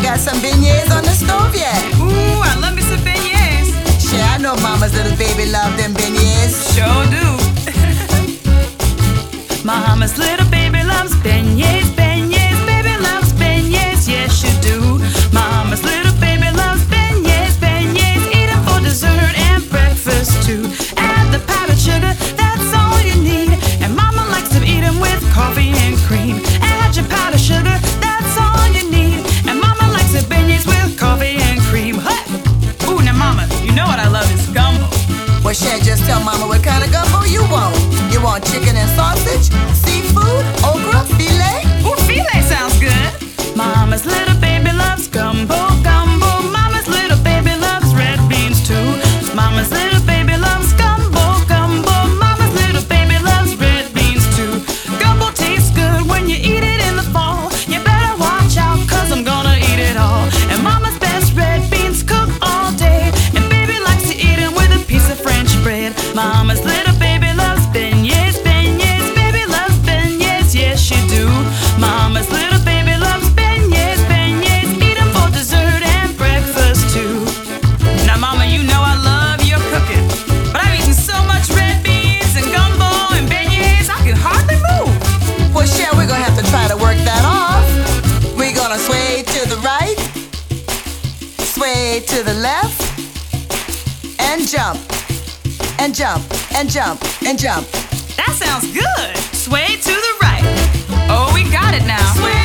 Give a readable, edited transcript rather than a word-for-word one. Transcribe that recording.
got some beignets on the stove yet? Ooh, I love me some beignets. Shit, I know mama's little baby love them beignets. Sure do. Mama's little baby loves beignets, beignets. Baby loves beignets, yes you do. Mama's little baby loves beignets, beignets. Eat them for dessert and breakfast too. Add the powdered sugar, that's all you need. And mama likes to eat them with coffee and cream. Add your powdered sugar, that's all you need. And mama likes the beignets with coffee and cream. Hey! Ooh, now mama, you know what I love is gumbo. Well, shit, just tell mama what kind of gumbo you want. You want chicken and sausage, seafood, okra, filet? Ooh, filet sounds good. Mama's little baby loves gumbo, gumbo. Mama's little baby loves red beans too. Mama's little baby loves gumbo, gumbo. Mama's little baby loves red beans too. Gumbo tastes good when you eat it in the fall. You better watch out, cause I'm gonna eat it all. And mama's best red beans cook all day. And baby likes to eat them with a piece of French bread. Mama's little baby loves beignets, beignets. Baby loves beignets, yes you do. Mama's little baby loves beignets, beignets. Eat them for dessert and breakfast too. Now mama, you know I love your cooking, but I've eaten so much red beans and gumbo and beignets, I can hardly move. Well, shit, we're gonna have to try to work that off. We're gonna sway to the right, sway to the left, and jump, and jump, and jump, and jump. That sounds good. Sway to the right. Oh, we got it now. Sway